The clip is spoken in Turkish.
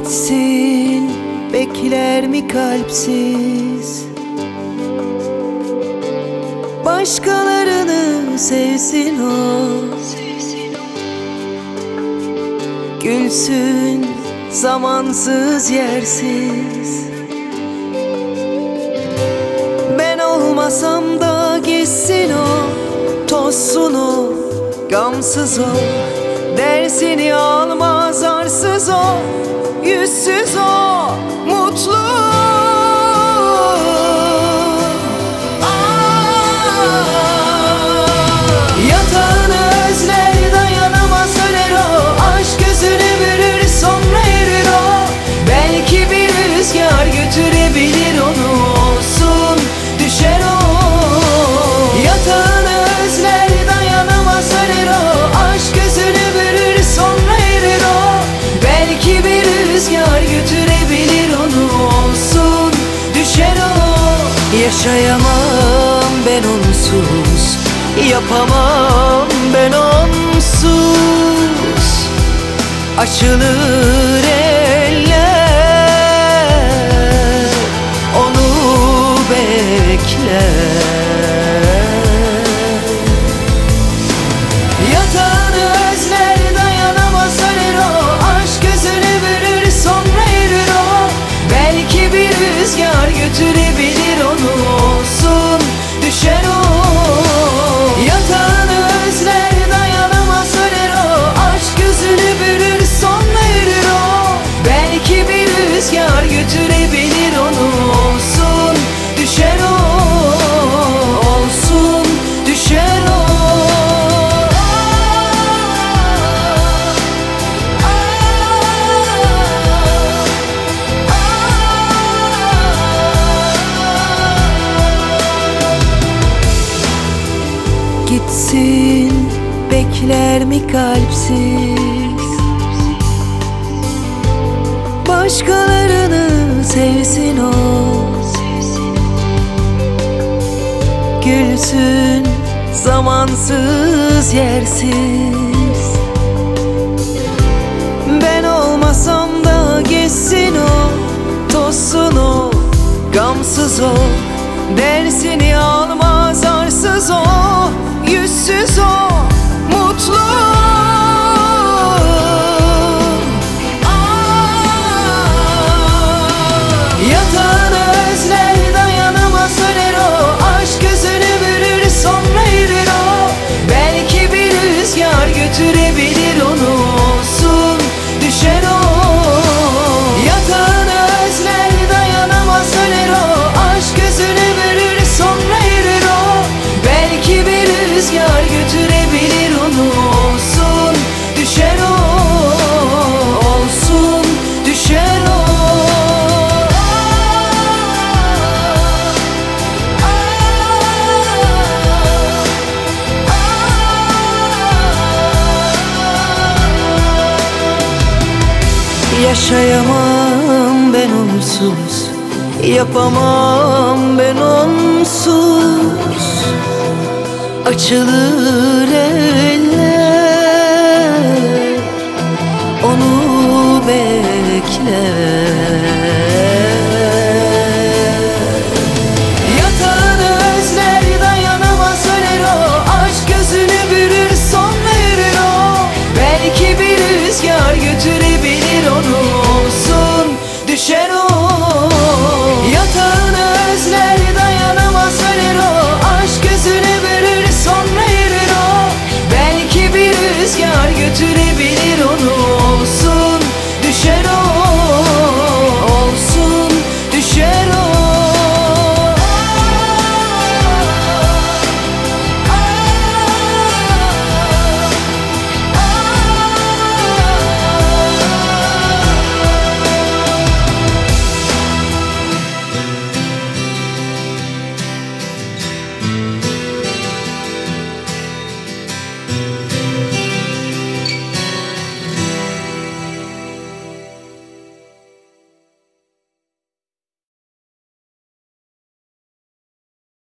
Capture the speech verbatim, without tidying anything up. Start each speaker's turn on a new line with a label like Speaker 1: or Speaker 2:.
Speaker 1: Gitsin bekler mi kalpsiz? Başkalarını sevsin o, gülsün zamansız yersiz. Ben olmasam da gitsin o, tozsun o, gamsız o, dersini almaz arsız o, yüzsüz o, mutlu. Yatağını özler, dayanamaz öler o, aşk gözünü bürür sonra erir o. Belki bir rüzgar götürebilir onu, olsun düşer o. Yatağını özler, dayanamaz öler o, aşk gözünü bürür sonra erir o. Belki bir rüzgar götürebilir onu, olsun düşer o. Yaşayamam ben onsuz, yapamam ben onsuz. Açılır eller, onu bekler. Yatağını özler, dayanamaz öler o, aşk gözünü bürür sonra erir o. Belki bir rüzgar götürebilir onu, olsun düşer o. Yatağını özler, dayanamaz öler o, aşk gözünü bürür sonra erir o. Belki bir rüzgar götürebilir onu, olsun düşer o, olsun düşer o. Gitsin bekler mi kalpsiz? Başkalarını sevsin o, gülsün zamansız yersiz. Ben olmasam da geçsin o, tozsun o, gamsız o, dersini almaz arsız o, yüzsüz o, mutlu. Yatağını özler, dayanamaz öler o, aşk gözünü bürür sonra erir o. Belki bir rüzgar götürebilir onu, olsun düşer o. Yatağını özler, dayanamaz öler o, aşk gözünü bürür sonra erir o. Belki bir rüzgar götürebilir onu, olsun düşer o, olsun düşer o. Yaşayamam ben onsuz, yapamam ben onsuz. Açılır eller, onu bekler.